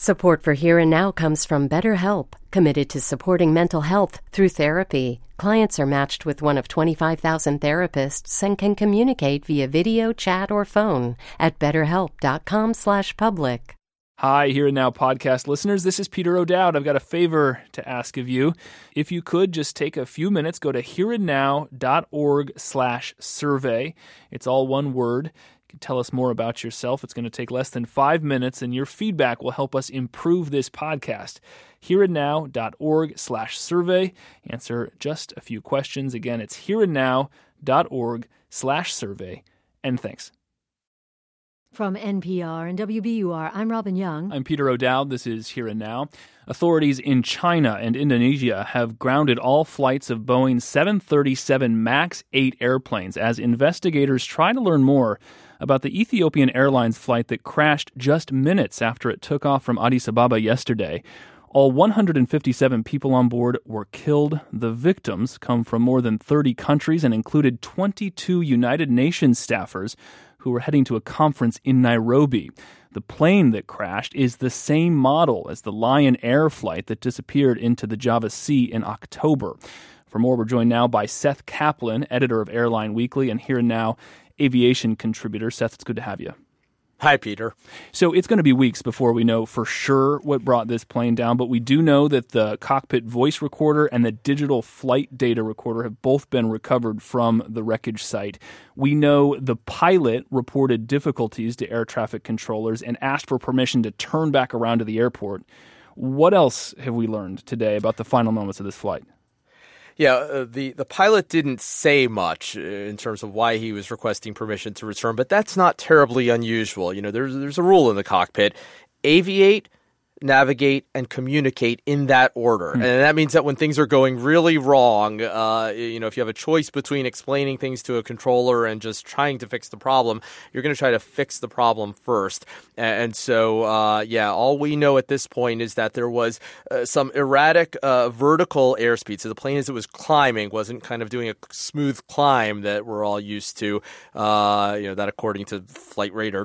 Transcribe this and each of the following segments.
Support for Here and Now comes from BetterHelp, committed to supporting mental health through therapy. Clients are matched with one of 25,000 therapists and can communicate via video, chat, or phone at betterhelp.com/public. Hi, Here and Now podcast listeners. This is Peter O'Dowd. I've got a favor to ask of you. If you could just take a few minutes, go to hereandnow.org/survey. It's all one word. Tell us more about yourself. It's going to take less than 5 minutes, and your feedback will help us improve this podcast. hereandnow.org/survey. Answer just a few questions. Again, it's hereandnow.org/survey. And thanks. From NPR and WBUR, I'm Robin Young. I'm Peter O'Dowd. This is Here and Now. Authorities in China and Indonesia have grounded all flights of Boeing's 737 MAX 8 airplanes as investigators try to learn more about the Ethiopian Airlines flight that crashed just minutes after it took off from Addis Ababa yesterday. All 157 people on board were killed. The victims come from more than 30 countries and included 22 United Nations staffers who were heading to a conference in Nairobi. The plane that crashed is the same model as the Lion Air flight that disappeared into the Java Sea in October. For more, we're joined now by Seth Kaplan, editor of Airline Weekly, and Here and Now aviation contributor. Seth, it's good to have you. Hi, Peter. So it's going to be weeks before we know for sure what brought this plane down, but we do know that the cockpit voice recorder and the digital flight data recorder have both been recovered from the wreckage site. We know the pilot reported difficulties to air traffic controllers and asked for permission to turn back around to the airport. What else have we learned today about the final moments of this flight? Yeah, the pilot didn't say much in terms of why he was requesting permission to return, but that's not terribly unusual. You know, there's a rule in the cockpit: aviate, navigate, and communicate in that order. And that means that when things are going really wrong, if you have a choice between explaining things to a controller and just trying to fix the problem, you're going to try to fix the problem first. And so, all we know at this point is that there was some erratic vertical airspeed. So the plane, as it was climbing, wasn't kind of doing a smooth climb that we're all used to, that according to Flight Radar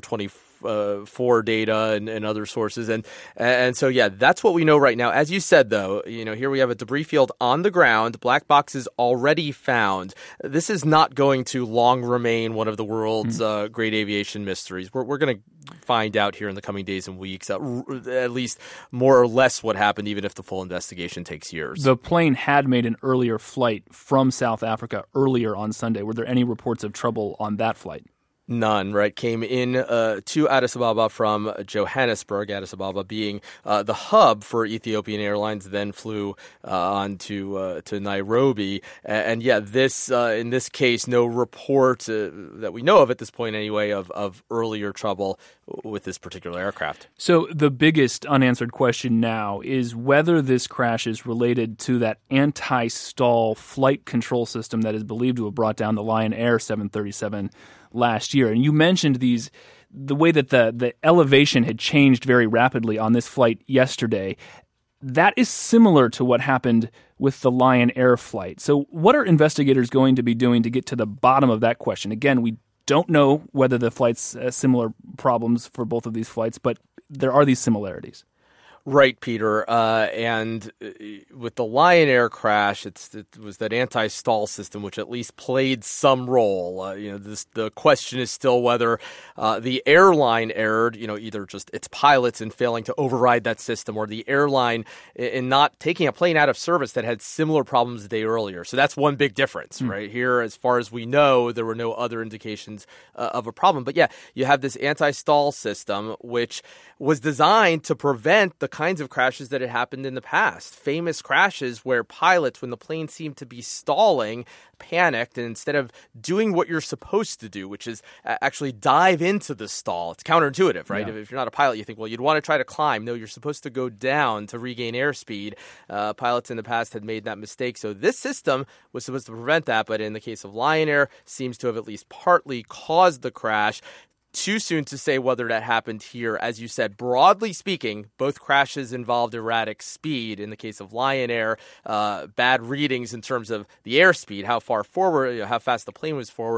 24 data and other sources. And so, that's what we know right now. As you said, though, here we have a debris field on the ground, black boxes already found. This is not going to long remain one of the world's great aviation mysteries. We're going to find out here in the coming days and weeks at least more or less what happened, even if the full investigation takes years. The plane had made an earlier flight from South Africa earlier on Sunday. Were there any reports of trouble on that flight? None, right? Came in to Addis Ababa from Johannesburg, Addis Ababa being the hub for Ethiopian Airlines, then flew on to Nairobi. And this in this case, no report that we know of at this point anyway of earlier trouble with this particular aircraft. So the biggest unanswered question now is whether this crash is related to that anti-stall flight control system that is believed to have brought down the Lion Air 737 last year. And you mentioned the way that the elevation had changed very rapidly on this flight yesterday. That is similar to what happened with the Lion Air flight. So what are investigators going to be doing to get to the bottom of that question? Again, we don't know whether the flight's similar problems for both of these flights, but there are these similarities. Right, Peter. And with the Lion Air crash, it was that anti-stall system which at least played some role. The question is still whether the airline erred, either just its pilots in failing to override that system or the airline in not taking a plane out of service that had similar problems the day earlier. So that's one big difference, right? Here, as far as we know, there were no other indications of a problem. But you have this anti-stall system which was designed to prevent the kinds of crashes that had happened in the past. Famous crashes where pilots, when the plane seemed to be stalling, panicked, and instead of doing what you're supposed to do, which is actually dive into the stall. It's counterintuitive, right? Yeah. If you're not a pilot, you think, well, you'd want to try to climb. No, you're supposed to go down to regain airspeed. Pilots in the past had made that mistake. So this system was supposed to prevent that, but in the case of Lion Air, seems to have at least partly caused the crash. Too soon to say whether that happened here. As you said, broadly speaking, both crashes involved erratic speed. In the case of Lion Air, bad readings in terms of the airspeed, how far forward, how fast the plane was forward,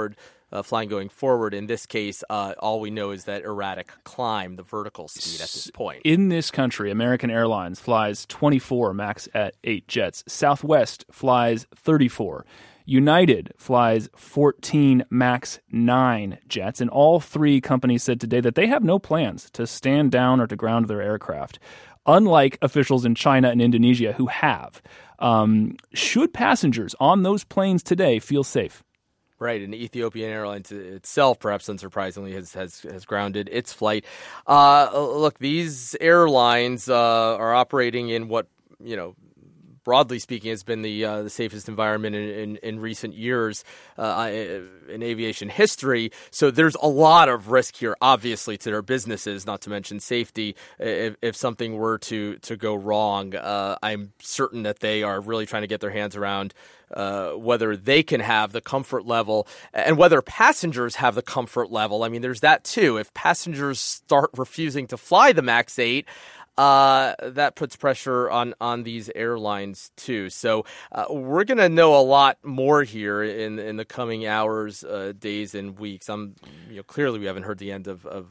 flying going forward. In this case, all we know is that erratic climb, the vertical speed at this point. In this country, American Airlines flies 24 MAX 8 jets. Southwest flies 34. United flies 14 MAX 9 jets, and all three companies said today that they have no plans to stand down or to ground their aircraft, unlike officials in China and Indonesia who have. Should passengers on those planes today feel safe? Right, and Ethiopian Airlines itself, perhaps unsurprisingly, has grounded its flight. Look, these airlines are operating in what, broadly speaking, has been the safest environment in recent years in aviation history. So there's a lot of risk here, obviously, to their businesses, not to mention safety. If something were to go wrong, I'm certain that they are really trying to get their hands around whether they can have the comfort level and whether passengers have the comfort level. I mean, there's that too. If passengers start refusing to fly the MAX 8, that puts pressure on these airlines too. So we're going to know a lot more here in the coming hours, days, and weeks. Clearly we haven't heard the end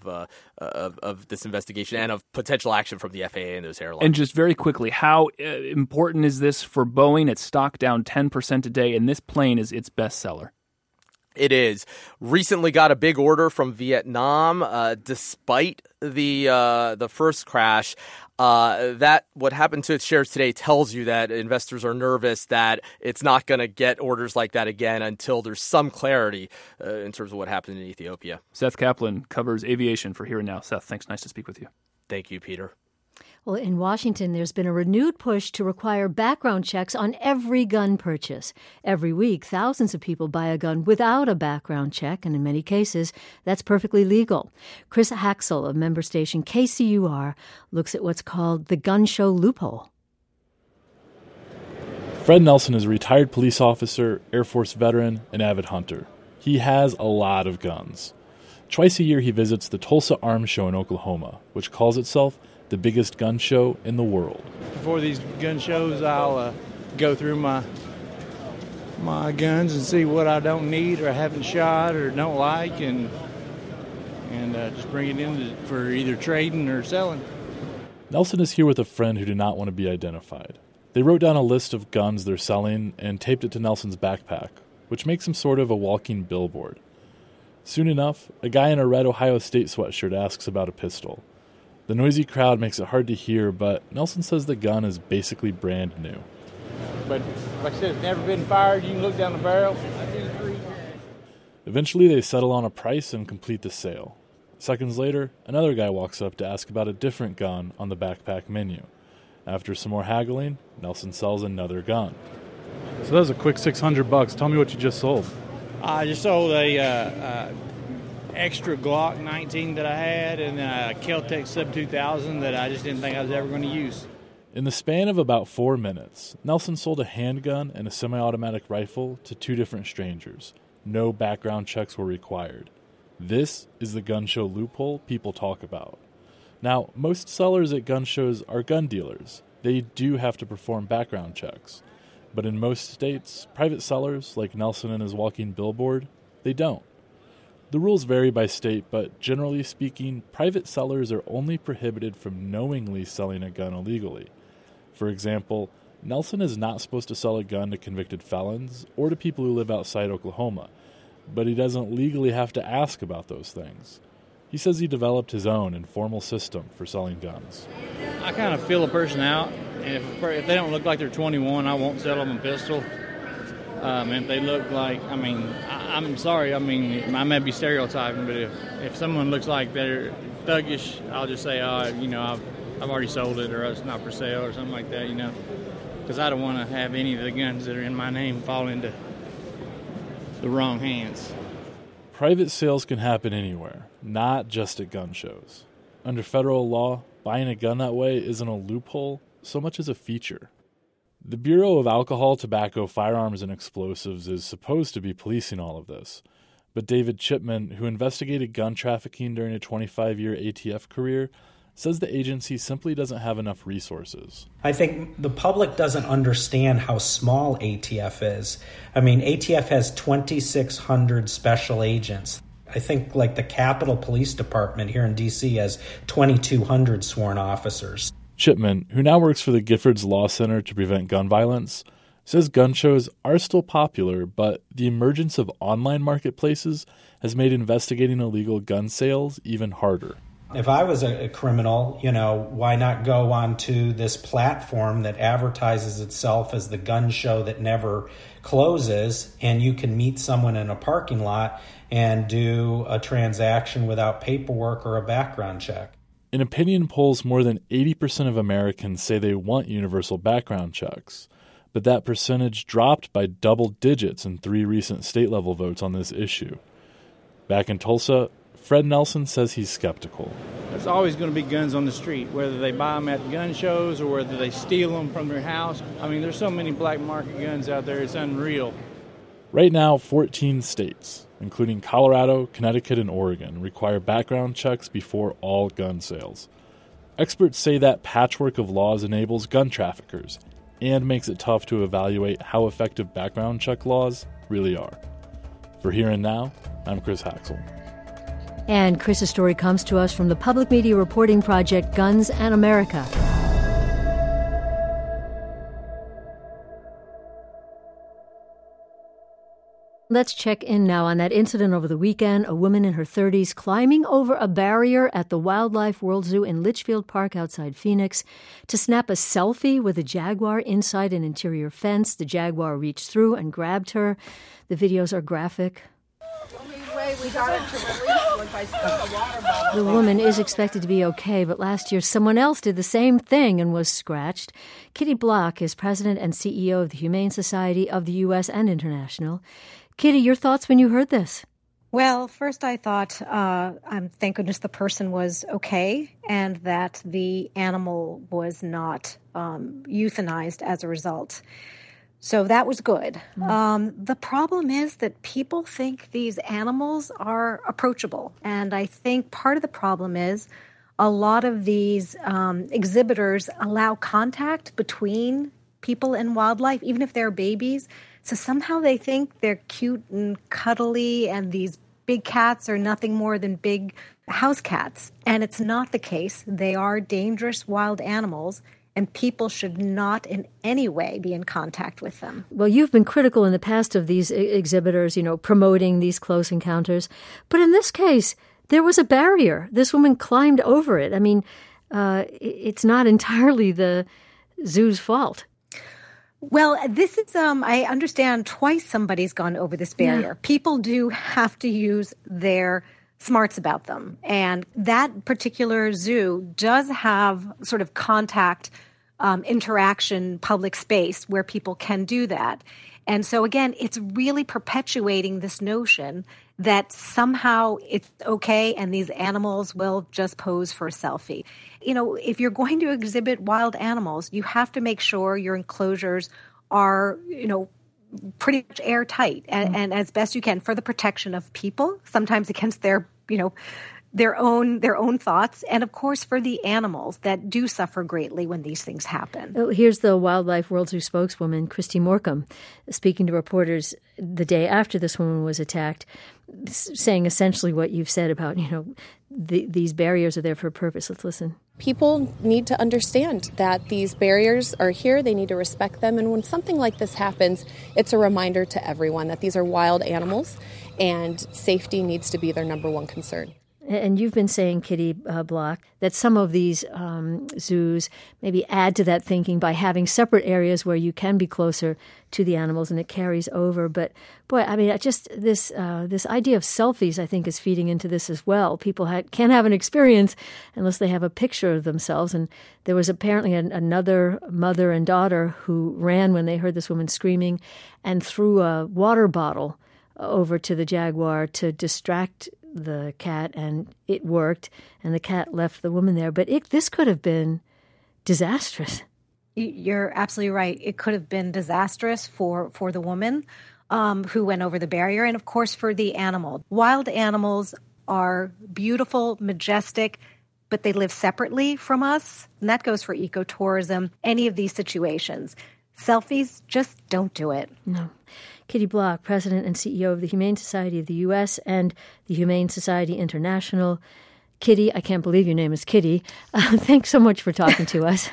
of this investigation and of potential action from the FAA and those airlines. And just very quickly, how important is this for Boeing? Its stock down 10% today, and this plane is its best seller. It is. Recently got a big order from Vietnam, despite the first crash. That what happened to its shares today tells you that investors are nervous that it's not going to get orders like that again until there's some clarity in terms of what happened in Ethiopia. Seth Kaplan covers aviation for Here and Now. Seth, thanks. Nice to speak with you. Thank you, Peter. Well, in Washington, there's been a renewed push to require background checks on every gun purchase. Every week, thousands of people buy a gun without a background check, and in many cases, that's perfectly legal. Chris Haxel of member station KCUR looks at what's called the gun show loophole. Fred Nelson is a retired police officer, Air Force veteran, and avid hunter. He has a lot of guns. Twice a year, he visits the Tulsa Arms Show in Oklahoma, which calls itself the biggest gun show in the world. Before these gun shows, I'll go through my guns and see what I don't need or haven't shot or don't like, and just bring it in for either trading or selling. Nelson is here with a friend who did not want to be identified. They wrote down a list of guns they're selling and taped it to Nelson's backpack, which makes him sort of a walking billboard. Soon enough, a guy in a red Ohio State sweatshirt asks about a pistol. The noisy crowd makes it hard to hear, but Nelson says the gun is basically brand new. But like I said, it's never been fired. You can look down the barrel. Eventually, they settle on a price and complete the sale. Seconds later, another guy walks up to ask about a different gun on the backpack menu. After some more haggling, Nelson sells another gun. So that was a quick $600. Tell me what you just sold. I just sold a extra Glock 19 that I had and a Kel-Tec Sub 2000 that I just didn't think I was ever going to use. In the span of about 4 minutes, Nelson sold a handgun and a semi-automatic rifle to two different strangers. No background checks were required. This is the gun show loophole people talk about. Now, most sellers at gun shows are gun dealers. They do have to perform background checks. But in most states, private sellers, like Nelson and his walking billboard, they don't. The rules vary by state, but generally speaking, private sellers are only prohibited from knowingly selling a gun illegally. For example, Nelson is not supposed to sell a gun to convicted felons or to people who live outside Oklahoma, but he doesn't legally have to ask about those things. He says he developed his own informal system for selling guns. I kind of feel a person out, and if they don't look like they're 21, I won't sell them a pistol. If they look like, I'm sorry, I may be stereotyping, but if someone looks like they're thuggish, I'll just say, I've already sold it, or it's not for sale, or something like that, because I don't want to have any of the guns that are in my name fall into the wrong hands. Private sales can happen anywhere, not just at gun shows. Under federal law, buying a gun that way isn't a loophole so much as a feature. The Bureau of Alcohol, Tobacco, Firearms, and Explosives is supposed to be policing all of this, but David Chipman, who investigated gun trafficking during a 25-year ATF career, says the agency simply doesn't have enough resources. I think the public doesn't understand how small ATF is. I mean, ATF has 2,600 special agents. I think like the Capitol Police Department here in D.C. has 2,200 sworn officers. Chipman, who now works for the Giffords Law Center to prevent gun violence, says gun shows are still popular, but the emergence of online marketplaces has made investigating illegal gun sales even harder. If I was a criminal, why not go onto this platform that advertises itself as the gun show that never closes, and you can meet someone in a parking lot and do a transaction without paperwork or a background check. In opinion polls, more than 80% of Americans say they want universal background checks, but that percentage dropped by double digits in 3 recent state-level votes on this issue. Back in Tulsa, Fred Nelson says he's skeptical. There's always going to be guns on the street, whether they buy them at gun shows or whether they steal them from their house. I mean, there's so many black market guns out there, it's unreal. Right now, 14 states, including Colorado, Connecticut, and Oregon, require background checks before all gun sales. Experts say that patchwork of laws enables gun traffickers and makes it tough to evaluate how effective background check laws really are. For Here and Now, I'm Chris Haxel. And Chris's story comes to us from the public media reporting project Guns and America. Let's check in now on that incident over the weekend. A woman in her 30s climbing over a barrier at the Wildlife World Zoo in Litchfield Park outside Phoenix to snap a selfie with a jaguar inside an interior fence. The jaguar reached through and grabbed her. The videos are graphic. The woman is expected to be okay, but last year someone else did the same thing and was scratched. Kitty Block is president and CEO of the Humane Society of the U.S. and International. Kitty, your thoughts when you heard this? Well, first I thought, thank goodness the person was okay and that the animal was not euthanized as a result. So that was good. The problem is that people think these animals are approachable. And I think part of the problem is a lot of these exhibitors allow contact between people and wildlife, even if they're babies. So somehow they think they're cute and cuddly and these big cats are nothing more than big house cats. And it's not the case. They are dangerous wild animals. And people should not in any way be in contact with them. Well, you've been critical in the past of these exhibitors, promoting these close encounters. But in this case, there was a barrier. This woman climbed over it. I mean, it's not entirely the zoo's fault. Well, this is, I understand twice somebody's gone over this barrier. Yeah. People do have to use their smarts about them. And that particular zoo does have sort of contact interaction, public space where people can do that. And so, again, it's really perpetuating this notion that somehow it's okay and these animals will just pose for a selfie. If you're going to exhibit wild animals, you have to make sure your enclosures are, pretty much airtight and as best you can for the protection of people, sometimes against their own thoughts, and of course for the animals that do suffer greatly when these things happen. Here's the Wildlife World Zoo spokeswoman, Christy Morcom, speaking to reporters the day after this woman was attacked, saying essentially what you've said about, these barriers are there for a purpose. Let's listen. People need to understand that these barriers are here. They need to respect them. And when something like this happens, it's a reminder to everyone that these are wild animals and safety needs to be their number one concern. And you've been saying, Kitty Block, that some of these zoos maybe add to that thinking by having separate areas where you can be closer to the animals and it carries over. But, boy, I mean, just this idea of selfies, I think, is feeding into this as well. People can't have an experience unless they have a picture of themselves. And there was apparently another mother and daughter who ran when they heard this woman screaming and threw a water bottle over to the jaguar to distract the cat, and it worked, and the cat left the woman there. But this could have been disastrous. You're absolutely right. It could have been disastrous for the woman who went over the barrier, and of course for the animal. Wild animals are beautiful, majestic. but they live separately from us. And that goes for ecotourism, any of these situations. Selfies, just don't do it. No. Kitty Block, President and CEO of the Humane Society of the U.S. and the Humane Society International. Kitty, I can't believe your name is Kitty. Thanks so much for talking to us.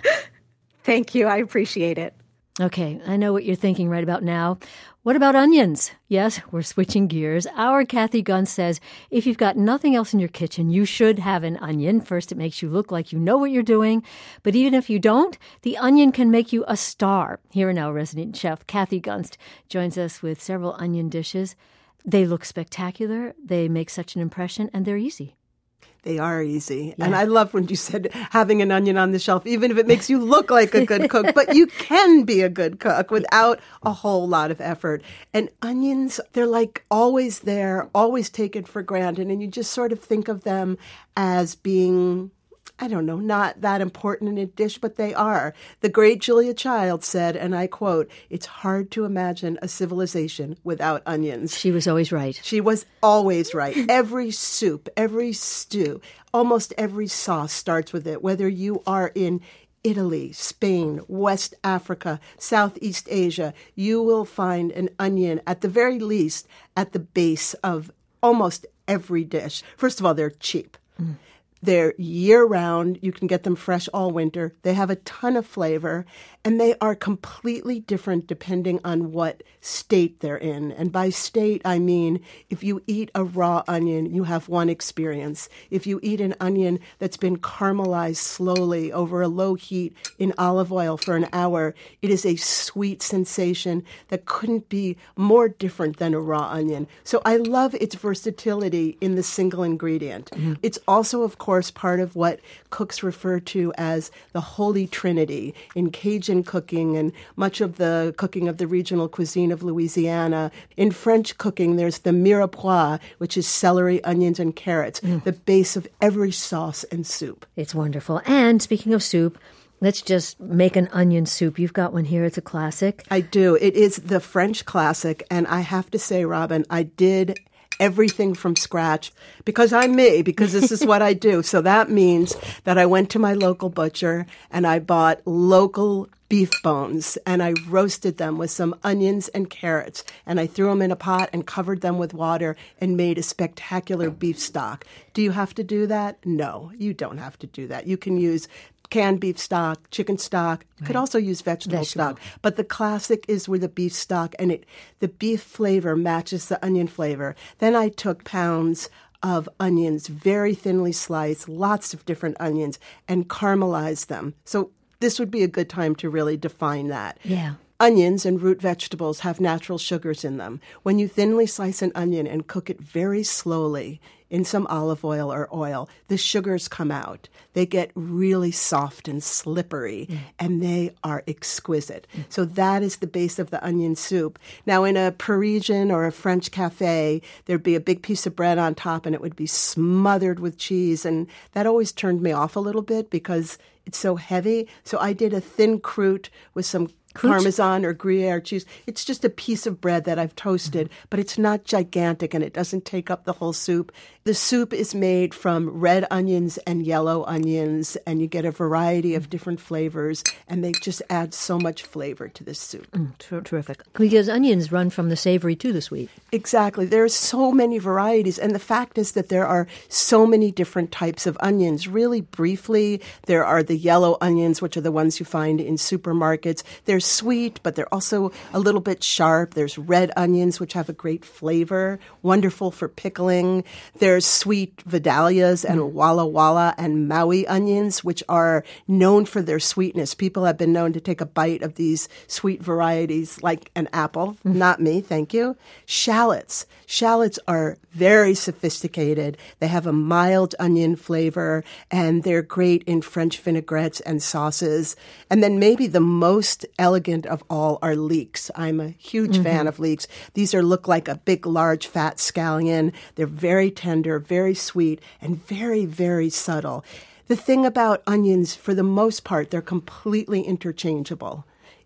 Thank you. I appreciate it. Okay, I know what you're thinking right about now. What about onions? Yes, we're switching gears. Our Kathy Gunst says if you've got nothing else in your kitchen, you should have an onion. First, it makes you look like you know what you're doing. But even if you don't, the onion can make you a star. Here and now, resident chef Kathy Gunst joins us with several onion dishes. They look spectacular, they make such an impression, and they're easy. They are easy. Yeah. And I love when you said having an onion on the shelf, even if it makes you look like a good cook. But you can be a good cook without a whole lot of effort. And onions, they're like always there, always taken for granted. And you just sort of think of them as being, I don't know, not that important in a dish, but they are. The great Julia Child said, and I quote, "It's hard to imagine a civilization without onions." She was always right. She was always right. Every soup, every stew, almost every sauce starts with it, whether you are in Italy, Spain, West Africa, Southeast Asia, you will find an onion, at the very least, at the base of almost every dish. First of all, they're cheap. They're year-round. You can get them fresh all winter. They have a ton of flavor, and they are completely different depending on what state they're in. And by state, I mean if you eat a raw onion, you have one experience. If you eat an onion that's been caramelized slowly over a low heat in olive oil for an hour, it is a sweet sensation that couldn't be more different than a raw onion. So I love its versatility in the single ingredient. It's also, of course, part of what cooks refer to as the Holy Trinity in Cajun cooking and much of the cooking of the regional cuisine of Louisiana. In French cooking, there's the mirepoix, which is celery, onions, and carrots, the base of every sauce and soup. It's wonderful. And speaking of soup, let's just make an onion soup. You've got one here. It's a classic. I do. It is the French classic. And I have to say, Robin, I did everything from scratch because I'm me, because this is what I do. So that means that I went to my local butcher and I bought local beef bones and I roasted them with some onions and carrots and I threw them in a pot and covered them with water and made a spectacular beef stock. Do you have to do that? No, you don't have to do that. You can use canned beef stock, chicken stock. You could also use vegetable stock. But the classic is with the beef stock, and the beef flavor matches the onion flavor. Then I took pounds of onions, very thinly sliced, lots of different onions, and caramelized them. So this would be a good time to really define that. Yeah. Onions and root vegetables have natural sugars in them. When you thinly slice an onion and cook it very slowly in some olive oil or oil, the sugars come out. They get really soft and slippery, and they are exquisite. So that is the base of the onion soup. Now, in a Parisian or a French cafe, there'd be a big piece of bread on top, and it would be smothered with cheese, and that always turned me off a little bit because it's so heavy. So I did a thin croûte with some Parmesan or Gruyere cheese. It's just a piece of bread that I've toasted, but it's not gigantic and it doesn't take up the whole soup. The soup is made from red onions and yellow onions, and you get a variety of different flavors, and they just add so much flavor to this soup. Terrific. Because onions run from the savory to the sweet. Exactly. There are so many varieties, and the fact is that there are so many different types of onions. Really briefly, there are the yellow onions, which are the ones you find in supermarkets. They're sweet, but they're also a little bit sharp. There's red onions, which have a great flavor, wonderful for pickling. There's sweet Vidalias and Walla Walla and Maui onions, which are known for their sweetness. People have been known to take a bite of these sweet varieties like an apple. Not me, thank you. Shallots. Shallots are very sophisticated. They have a mild onion flavor, and they're great in French vinaigrettes and sauces. And then maybe the most elegant of all are leeks. I'm a huge fan of leeks. These look like a big, large, fat scallion. They're very tender, very sweet, and very, very subtle. The thing about onions, for the most part, they're completely interchangeable.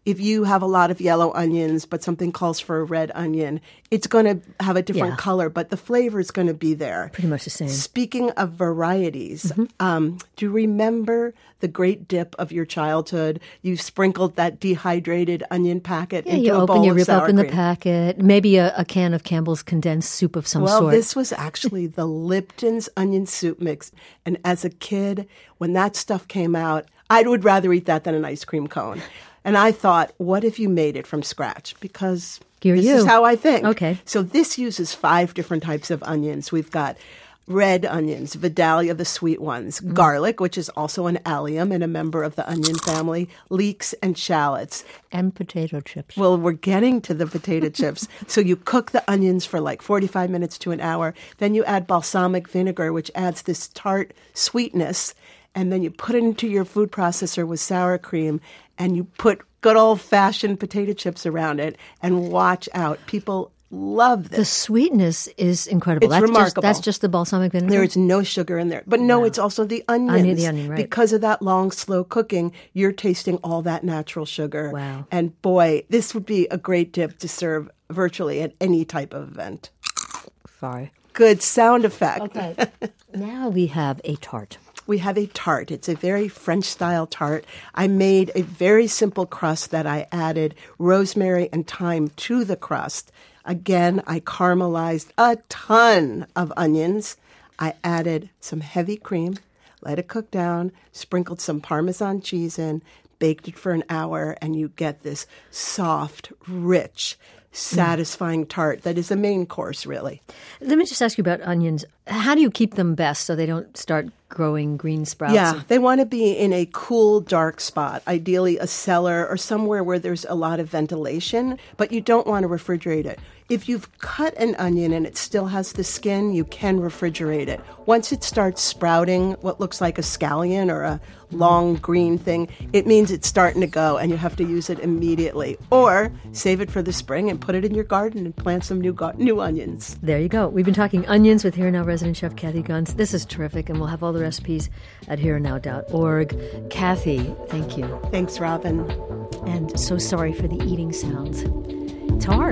if you have a lot of yellow onions, but something calls for a red onion, it's going to have a different color, but the flavor is going to be there. Pretty much the same. Speaking of varieties, do you remember the great dip of your childhood? You sprinkled that dehydrated onion packet into a bowl of sour cream. You rip open the packet, maybe a can of Campbell's condensed soup of some sort. Well, this was actually the Lipton's onion soup mix. And as a kid, when that stuff came out, I would rather eat that than an ice cream cone. And I thought, what if you made it from scratch? Because this is how I think. Okay. So this uses 5 different types of onions. We've got red onions, Vidalia, the sweet ones, garlic, which is also an allium and a member of the onion family, leeks and shallots. And potato chips. Well, we're getting to the potato chips. So you cook the onions for like 45 minutes to an hour. Then you add balsamic vinegar, which adds this tart sweetness. And then you put it into your food processor with sour cream, and you put good old-fashioned potato chips around it, and watch out. People love this. The sweetness is incredible. It's remarkable. That's just the balsamic vinegar? There is no sugar in there. But no, it's also the onions. The onion, right. Because of that long, slow cooking, you're tasting all that natural sugar. Wow. And boy, this would be a great dip to serve virtually at any type of event. Sorry. Good sound effect. Okay. Now we have a tart. We have a tart. It's a very French-style tart. I made a very simple crust that I added rosemary and thyme to the crust. Again, I caramelized a ton of onions. I added some heavy cream, let it cook down, sprinkled some Parmesan cheese in, baked it for an hour, and you get this soft, rich, satisfying tart that is a main course, really. Let me just ask you about onions. How do you keep them best so they don't start growing green sprouts? Yeah, they want to be in a cool, dark spot, ideally a cellar or somewhere where there's a lot of ventilation, but you don't want to refrigerate it. If you've cut an onion and it still has the skin, you can refrigerate it. Once it starts sprouting what looks like a scallion or a long green thing, it means it's starting to go and you have to use it immediately. Or save it for the spring and put it in your garden and plant some new onions. There you go. We've been talking onions with Here Now resident chef Kathy Gunz. This is terrific, and we'll have all the recipes at herenow.org. Kathy, thank you. Thanks, Robin. And so sorry for the eating sounds. It's hard.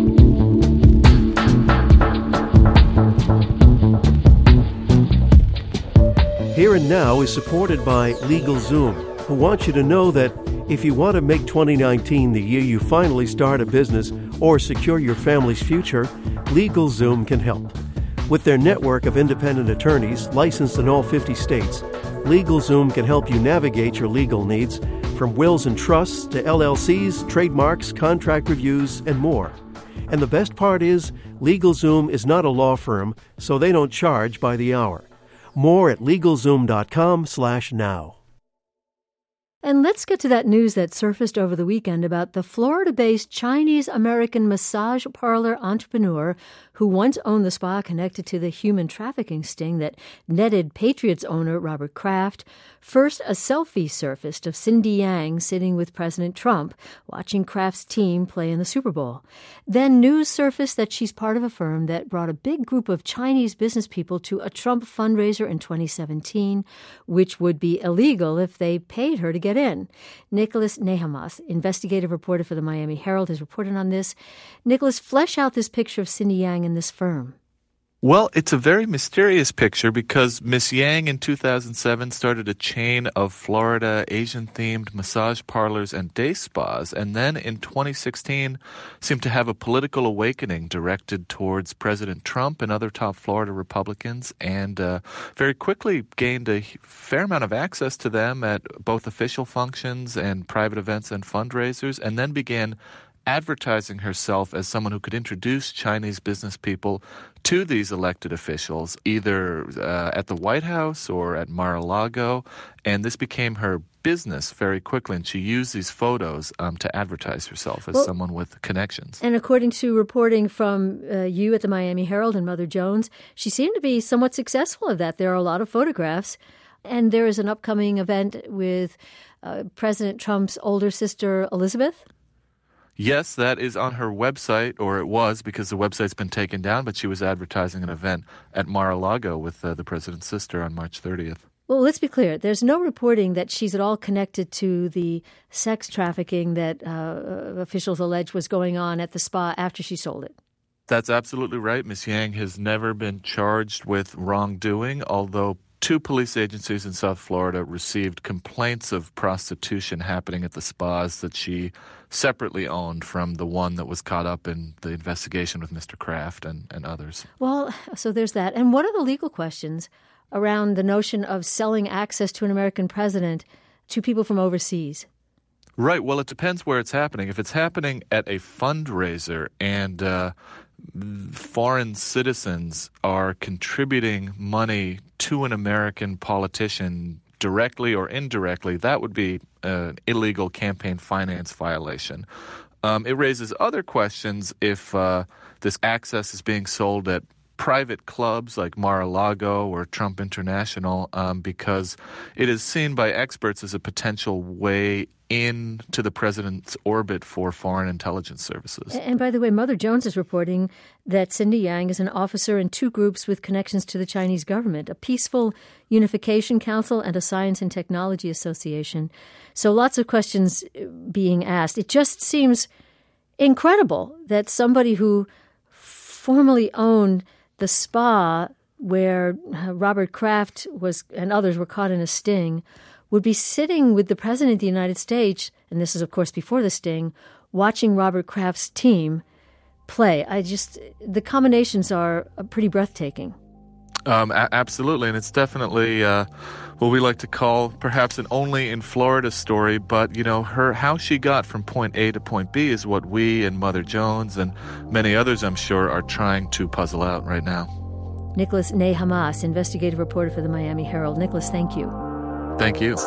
Here and Now is supported by LegalZoom, who wants you to know that if you want to make 2019 the year you finally start a business or secure your family's future, LegalZoom can help. With their network of independent attorneys licensed in all 50 states, LegalZoom can help you navigate your legal needs, from wills and trusts to LLCs, trademarks, contract reviews, and more. And the best part is, LegalZoom is not a law firm, so they don't charge by the hour. More at LegalZoom.com/now. And let's get to that news that surfaced over the weekend about the Florida-based Chinese-American massage parlor entrepreneur who once owned the spa connected to the human trafficking sting that netted Patriots owner Robert Kraft. First, a selfie surfaced of Cindy Yang sitting with President Trump, watching Kraft's team play in the Super Bowl. Then news surfaced that she's part of a firm that brought a big group of Chinese business people to a Trump fundraiser in 2017, which would be illegal if they paid her to get in. Nicholas Nehamas, investigative reporter for the Miami Herald, has reported on this. Nicholas, flesh out this picture of Cindy Yang in this firm. Well, it's a very mysterious picture because Miss Yang in 2007 started a chain of Florida Asian-themed massage parlors and day spas, and then in 2016 seemed to have a political awakening directed towards President Trump and other top Florida Republicans, and very quickly gained a fair amount of access to them at both official functions and private events and fundraisers, and then began advertising herself as someone who could introduce Chinese business people to these elected officials, either at the White House or at Mar-a-Lago. And this became her business very quickly, and she used these photos to advertise herself as someone with connections. And according to reporting from you at the Miami Herald and Mother Jones, she seemed to be somewhat successful at that. There are a lot of photographs. And there is an upcoming event with President Trump's older sister, Elizabeth. Yes, that is on her website, or it was, because the website's been taken down, but she was advertising an event at Mar-a-Lago with the president's sister on March 30th. Well, let's be clear. There's no reporting that she's at all connected to the sex trafficking that officials allege was going on at the spa after she sold it. That's absolutely right. Ms. Yang has never been charged with wrongdoing, although 2 police agencies in South Florida received complaints of prostitution happening at the spas that she separately owned from the one that was caught up in the investigation with Mr. Kraft and others. Well, so there's that. And what are the legal questions around the notion of selling access to an American president to people from overseas? Right. Well, it depends where it's happening. If it's happening at a fundraiser and foreign citizens are contributing money to an American politician directly or indirectly, that would be an illegal campaign finance violation. It raises other questions if this access is being sold at private clubs like Mar-a-Lago or Trump International because it is seen by experts as a potential way into the president's orbit for foreign intelligence services. And by the way, Mother Jones is reporting that Cindy Yang is an officer in 2 groups with connections to the Chinese government, a Peaceful Unification Council and a Science and Technology Association. So lots of questions being asked. It just seems incredible that somebody who formerly owned the spa where Robert Kraft was and others were caught in a sting would be sitting with the President of the United States, and this is, of course, before the sting, watching Robert Kraft's team play. The combinations are pretty breathtaking. Absolutely, and it's definitely what we like to call perhaps an only in Florida story, but, how she got from point A to point B is what we and Mother Jones and many others, I'm sure, are trying to puzzle out right now. Nicholas Ney-Hamas, investigative reporter for the Miami Herald. Nicholas, thank you. Thank you.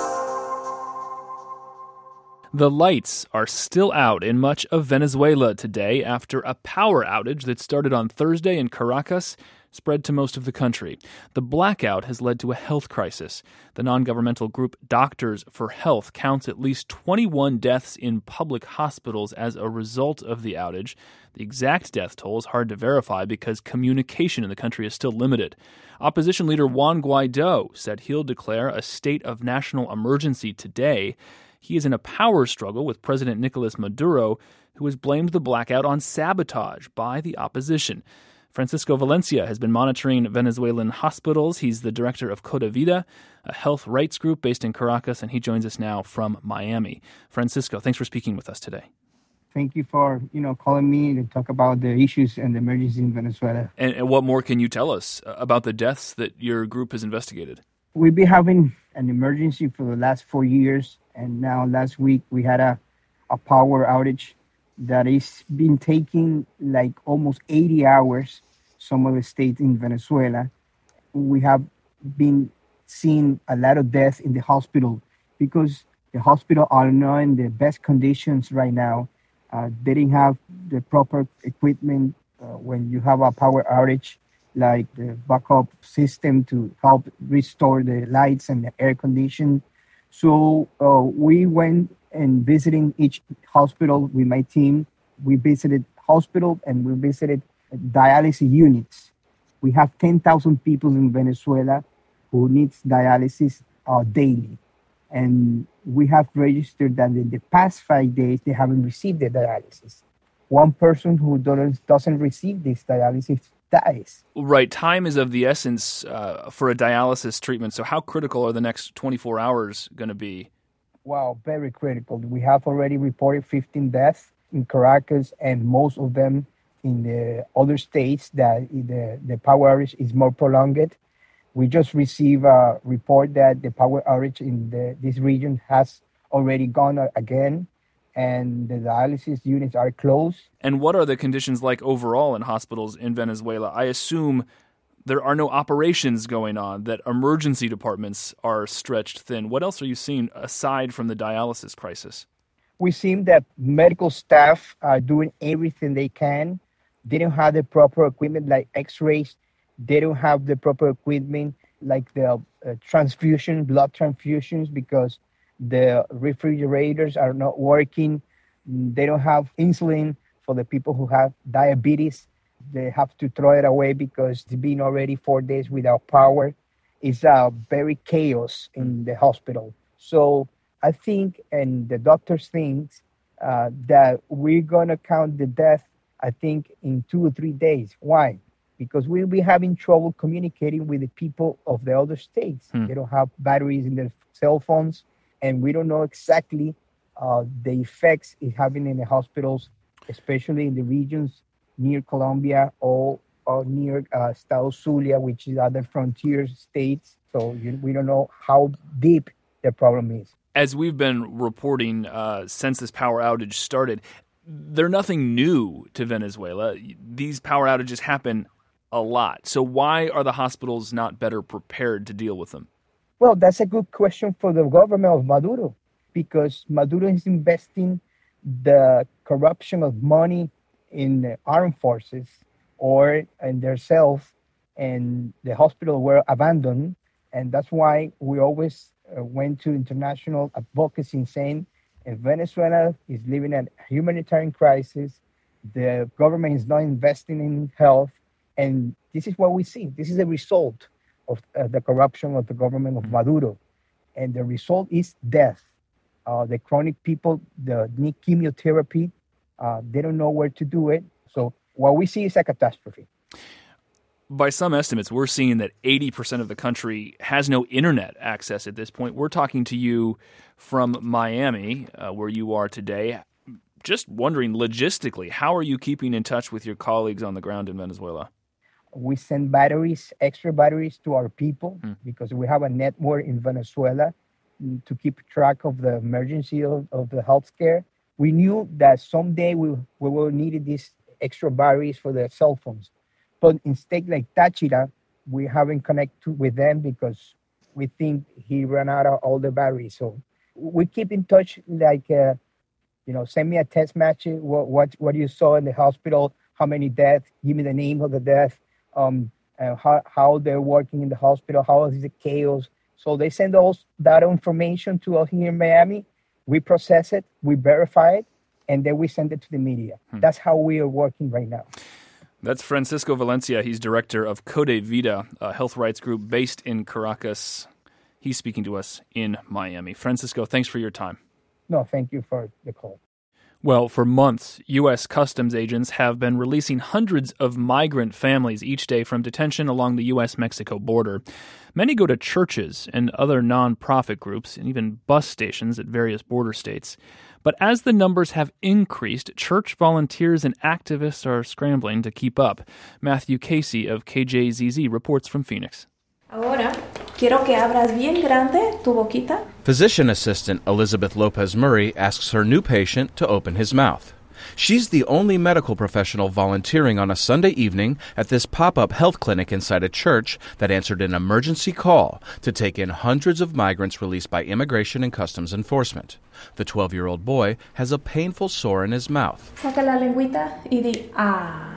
The lights are still out in much of Venezuela today after a power outage that started on Thursday in Caracas spread to most of the country. The blackout has led to a health crisis. The non-governmental group Doctors for Health counts at least 21 deaths in public hospitals as a result of the outage. The exact death toll is hard to verify because communication in the country is still limited. Opposition leader Juan Guaido said he'll declare a state of national emergency today. He is in a power struggle with President Nicolas Maduro, who has blamed the blackout on sabotage by the opposition. Francisco Valencia has been monitoring Venezuelan hospitals. He's the director of Coda Vida, a health rights group based in Caracas, and he joins us now from Miami. Francisco, thanks for speaking with us today. Thank you for, calling me to talk about the issues and the emergency in Venezuela. And what more can you tell us about the deaths that your group has investigated? We've been having an emergency for the last 4 years, and now last week we had a power outage that is been taking like almost 80 hours, some of the states in Venezuela. We have been seeing a lot of deaths in the hospital because the hospital are not in the best conditions right now. They didn't have the proper equipment when you have a power outage, like the backup system to help restore the lights and the air condition. So we went and visiting each hospital with my team. We visited hospital and we visited dialysis units. We have 10,000 people in Venezuela who needs dialysis daily. And we have registered that in the past 5 days, they haven't received the dialysis. One person who doesn't receive this dialysis dies. Right. Time is of the essence for a dialysis treatment. So how critical are the next 24 hours going to be? Wow, very critical. We have already reported 15 deaths in Caracas and most of them in the other states that the power outage is more prolonged. We just received a report that the power outage in this region has already gone again, and the dialysis units are closed. And what are the conditions like overall in hospitals in Venezuela? I assume there are no operations going on, that emergency departments are stretched thin. What else are you seeing aside from the dialysis crisis? We see that medical staff are doing everything they can. They don't have the proper equipment like x-rays. They don't have the proper equipment like the blood transfusions, because the refrigerators are not working. They don't have insulin for the people who have diabetes. They have to throw it away because it's been already 4 days without power. it's very chaos in the hospital. So I think, and the doctors think, that we're going to count the death, I think, in 2 or 3 days. Why? Because we'll be having trouble communicating with the people of the other states. They don't have batteries in their cell phones, and we don't know exactly the effects it's having in the hospitals, especially in the regions near Colombia or near Estado Zulia, which is other frontier states. So we don't know how deep the problem is. As we've been reporting since this power outage started, they're nothing new to Venezuela. These power outages happen a lot. So why are the hospitals not better prepared to deal with them? Well, that's a good question for the government of Maduro, because Maduro is investing the corruption of money in the armed forces or in themselves, and the hospital were abandoned. And that's why we always went to international advocacy saying Venezuela is living a humanitarian crisis. The government is not investing in health. And this is what we see. This is a result of the corruption of the government of Maduro. And the result is death. The chronic people, the need chemotherapy, they don't know where to do it. So what we see is a catastrophe. By some estimates, we're seeing that 80% of the country has no internet access at this point. We're talking to you from Miami, where you are today. Just wondering, logistically, how are you keeping in touch with your colleagues on the ground in Venezuela? We send batteries, extra batteries to our people because we have a network in Venezuela to keep track of the emergency of the health care. We knew that someday we will need these extra batteries for the cell phones. But in state like Táchira, we haven't connected with them because we think he ran out of all the batteries. So we keep in touch, like, send me a text message, what you saw in the hospital, how many deaths, give me the name of the death, and how they're working in the hospital, how is the chaos. So they send us that information to us here in Miami. We process it, we verify it, and then we send it to the media. That's how we are working right now. That's Francisco Valencia. He's director of Code Vida, a health rights group based in Caracas. He's speaking to us in Miami. Francisco, thanks for your time. No, thank you for the call. Well, for months, U.S. customs agents have been releasing hundreds of migrant families each day from detention along the U.S.-Mexico border. Many go to churches and other nonprofit groups and even bus stations at various border states. But as the numbers have increased, church volunteers and activists are scrambling to keep up. Matthew Casey of KJZZ reports from Phoenix. Ahora, quiero que abras bien grande tu boquita. Physician assistant Elizabeth Lopez Murray asks her new patient to open his mouth. She's the only medical professional volunteering on a Sunday evening at this pop-up health clinic inside a church that answered an emergency call to take in hundreds of migrants released by Immigration and Customs Enforcement. The 12-year-old boy has a painful sore in his mouth. Saca la lengüita y di ah.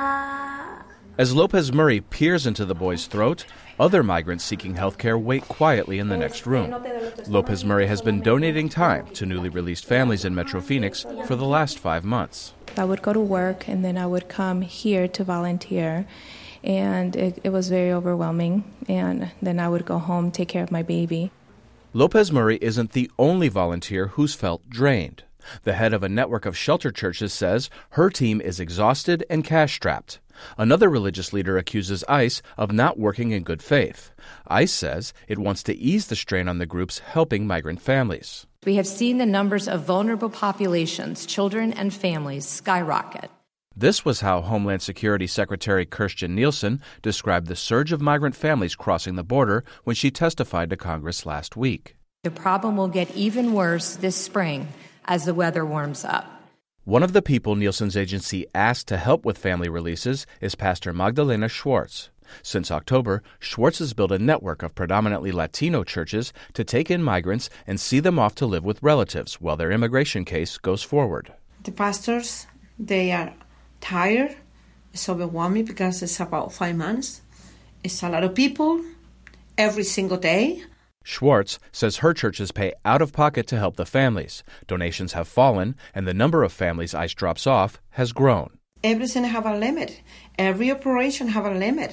Ah. As Lopez Murray peers into the boy's throat, other migrants seeking health care wait quietly in the next room. Lopez Murray has been donating time to newly released families in Metro Phoenix for the last 5 months. I would go to work and then I would come here to volunteer, and it was very overwhelming. And then I would go home, take care of my baby. Lopez Murray isn't the only volunteer who's felt drained. The head of a network of shelter churches says her team is exhausted and cash-strapped. Another religious leader accuses ICE of not working in good faith. ICE says it wants to ease the strain on the groups helping migrant families. We have seen the numbers of vulnerable populations, children and families, skyrocket. This was how Homeland Security Secretary Kirstjen Nielsen described the surge of migrant families crossing the border when she testified to Congress last week. The problem will get even worse this spring as the weather warms up. One of the people Nielsen's agency asked to help with family releases is Pastor Magdalena Schwartz. Since October, Schwartz has built a network of predominantly Latino churches to take in migrants and see them off to live with relatives while their immigration case goes forward. The pastors, they are tired. It's overwhelming because it's about 5 months. It's a lot of people every single day. Schwartz says her churches pay out of pocket to help the families. Donations have fallen, and the number of families ICE drops off has grown. Everything have a limit. Every operation have a limit.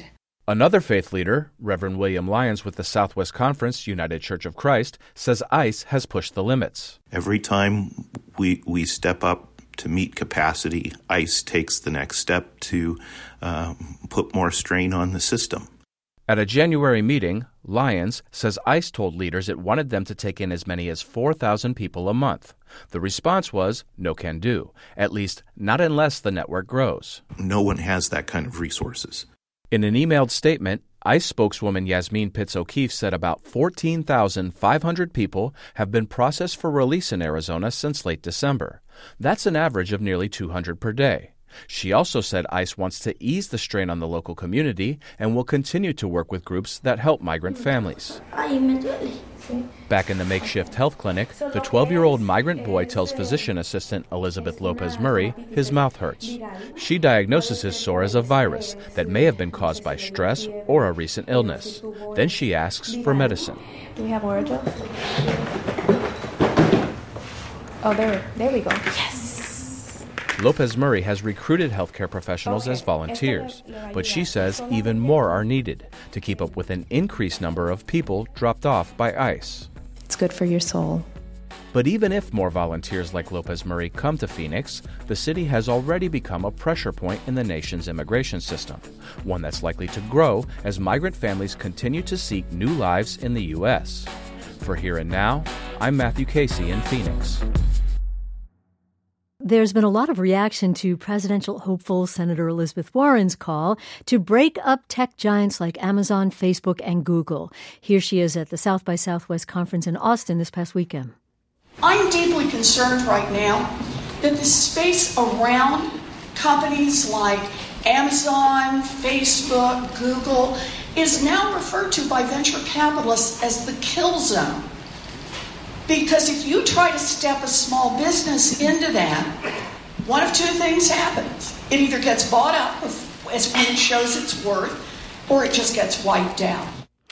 Another faith leader, Reverend William Lyons with the Southwest Conference United Church of Christ, says ICE has pushed the limits. Every time we step up to meet capacity, ICE takes the next step to put more strain on the system. At a January meeting, Lyons says ICE told leaders it wanted them to take in as many as 4,000 people a month. The response was, no can do, at least not unless the network grows. No one has that kind of resources. In an emailed statement, ICE spokeswoman Yasmin Pitts O'Keefe said about 14,500 people have been processed for release in Arizona since late December. That's an average of nearly 200 per day. She also said ICE wants to ease the strain on the local community and will continue to work with groups that help migrant families. Back in the makeshift health clinic, the 12-year-old migrant boy tells physician assistant Elizabeth Lopez Murray his mouth hurts. She diagnoses his sore as a virus that may have been caused by stress or a recent illness. Then she asks for medicine. Do we have Orajel? Oh, there we go. Yes. Lopez Murray has recruited healthcare professionals as volunteers, but she says even more are needed to keep up with an increased number of people dropped off by ICE. It's good for your soul. But even if more volunteers like Lopez Murray come to Phoenix, the city has already become a pressure point in the nation's immigration system, one that's likely to grow as migrant families continue to seek new lives in the U.S. For Here and Now, I'm Matthew Casey in Phoenix. There's been a lot of reaction to presidential hopeful Senator Elizabeth Warren's call to break up tech giants like Amazon, Facebook, and Google. Here she is at the South by Southwest conference in Austin this past weekend. I'm deeply concerned right now that the space around companies like Amazon, Facebook, Google is now referred to by venture capitalists as the kill zone. Because if you try to step a small business into that, one of two things happens. It either gets bought up as when it shows its worth, or it just gets wiped out.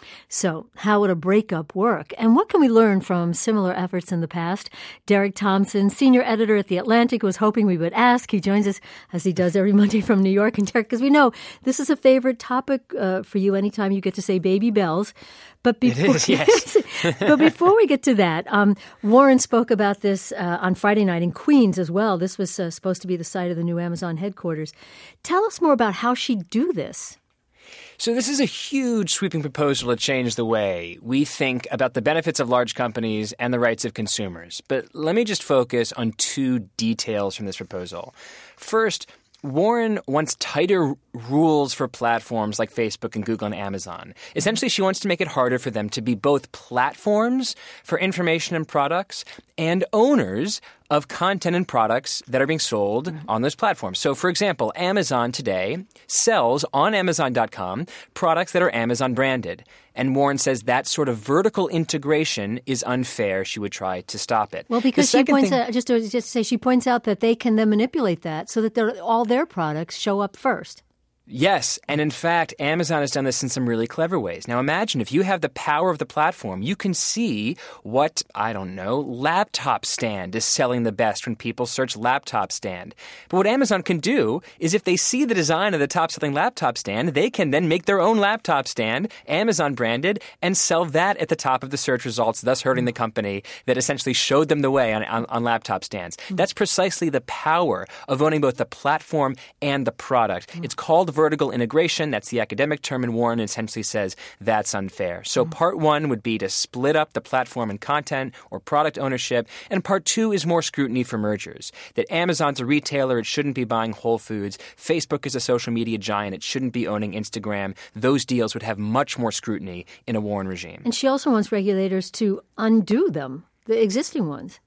So how would a breakup work? And what can we learn from similar efforts in the past? Derek Thompson, senior editor at The Atlantic, was hoping we would ask. He joins us, as he does every Monday from New York. And Derek, because we know this is a favorite topic for you anytime you get to say baby bells. But before, it is, yes. But before we get to that, Warren spoke about this on Friday night in Queens as well. This was supposed to be the site of the new Amazon headquarters. Tell us more about how she'd do this. So this is a huge sweeping proposal to change the way we think about the benefits of large companies and the rights of consumers. But let me just focus on two details from this proposal. First, Warren wants tighter rules for platforms like Facebook and Google and Amazon. Essentially, she wants to make it harder for them to be both platforms for information and products and owners of content and products that are being sold on those platforms. So, for example, Amazon today sells on Amazon.com products that are Amazon branded. And Warren says that sort of vertical integration is unfair. She would try to stop it. Well, because she points out, just to say, she points out that they can then manipulate that so that all their products show up first. Yes, and in fact, Amazon has done this in some really clever ways. Now imagine if you have the power of the platform, you can see what, I don't know, laptop stand is selling the best when people search laptop stand. But what Amazon can do is if they see the design of the top-selling laptop stand, they can then make their own laptop stand, Amazon branded, and sell that at the top of the search results, thus hurting the company that essentially showed them the way on laptop stands. That's precisely the power of owning both the platform and the product. It's called vertical integration. That's the academic term, and Warren essentially says that's unfair. So part one would be to split up the platform and content or product ownership, and part two is more scrutiny for mergers. That Amazon's a retailer, it shouldn't be buying Whole Foods. Facebook is a social media giant, it shouldn't be owning Instagram. Those deals would have much more scrutiny in a Warren regime. And she also wants regulators to undo them, the existing ones.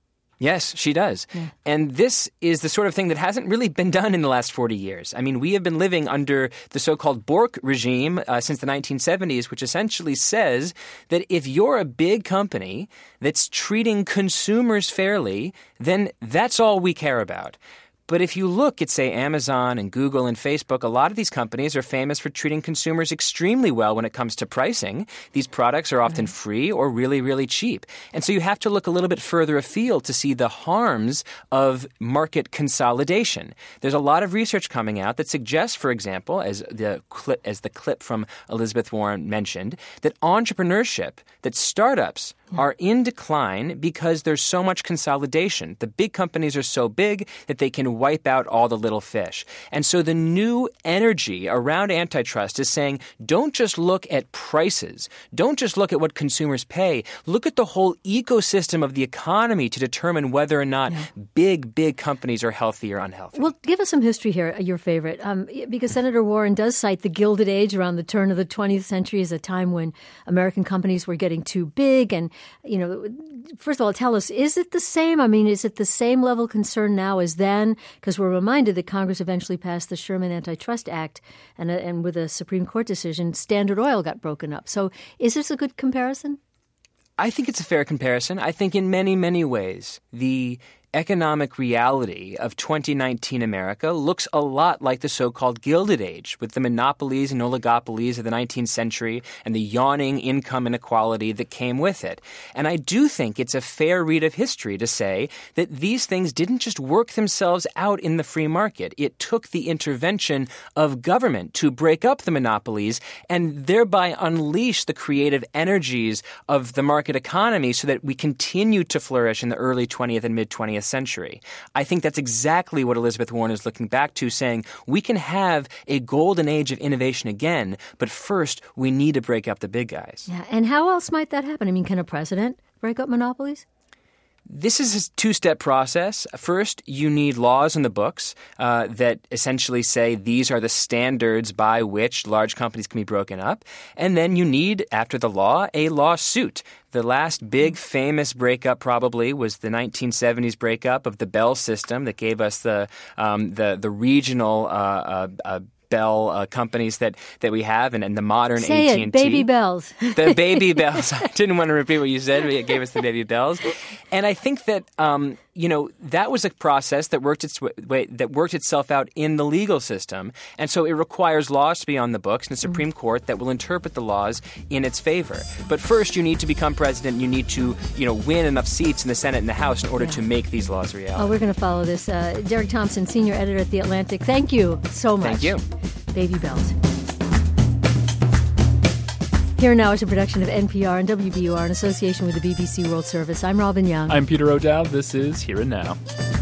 Yes, she does. Yeah. And this is the sort of thing that hasn't really been done in the last 40 years. I mean, we have been living under the so-called Bork regime since the 1970s, which essentially says that if you're a big company that's treating consumers fairly, then that's all we care about. But if you look at, say, Amazon and Google and Facebook, a lot of these companies are famous for treating consumers extremely well when it comes to pricing. These products are often free or really, really cheap. And so you have to look a little bit further afield to see the harms of market consolidation. There's a lot of research coming out that suggests, for example, as the clip from Elizabeth Warren mentioned, that entrepreneurship, that startups are in decline because there's so much consolidation. The big companies are so big that they can wipe out all the little fish. And so the new energy around antitrust is saying, don't just look at prices. Don't just look at what consumers pay. Look at the whole ecosystem of the economy to determine whether or not big companies are healthy or unhealthy. Well, give us some history here, your favorite, because Senator Warren does cite the Gilded Age around the turn of the 20th century as a time when American companies were getting too big. And, first of all, tell us, is it the same? I mean, is it the same level of concern now as then? Because we're reminded that Congress eventually passed the Sherman Antitrust Act, and with a Supreme Court decision, Standard Oil got broken up. So is this a good comparison? I think it's a fair comparison. I think in many, many ways, the economic reality of 2019 America looks a lot like the so-called Gilded Age, with the monopolies and oligopolies of the 19th century and the yawning income inequality that came with it. And I do think it's a fair read of history to say that these things didn't just work themselves out in the free market. It took the intervention of government to break up the monopolies and thereby unleash the creative energies of the market economy so that we continue to flourish in the early 20th and mid-20th century. I think that's exactly what Elizabeth Warren is looking back to, saying we can have a golden age of innovation again, but first we need to break up the big guys. Yeah, and how else might that happen? I mean, can a president break up monopolies? This is a two-step process. First, you need laws in the books that essentially say these are the standards by which large companies can be broken up. And then you need, after the law, a lawsuit. The last big famous breakup probably was the 1970s breakup of the Bell system that gave us the regional Bell companies that we have and the modern Say AT&T. It, Baby Bells. The Baby Bells. I didn't want to repeat what you said, but it gave us the Baby Bells. And I think that that was a process that worked itself out in the legal system. And so it requires laws to be on the books and a Supreme Court that will interpret the laws in its favor. But first, you need to become president. You need to, win enough seats in the Senate and the House in order to make these laws a reality. Oh, we're going to follow this. Derek Thompson, senior editor at The Atlantic. Thank you so much. Thank you. Baby Bells. Here Now is a production of NPR and WBUR in association with the BBC World Service. I'm Robin Young. I'm Peter O'Dowd. This is Here and Now.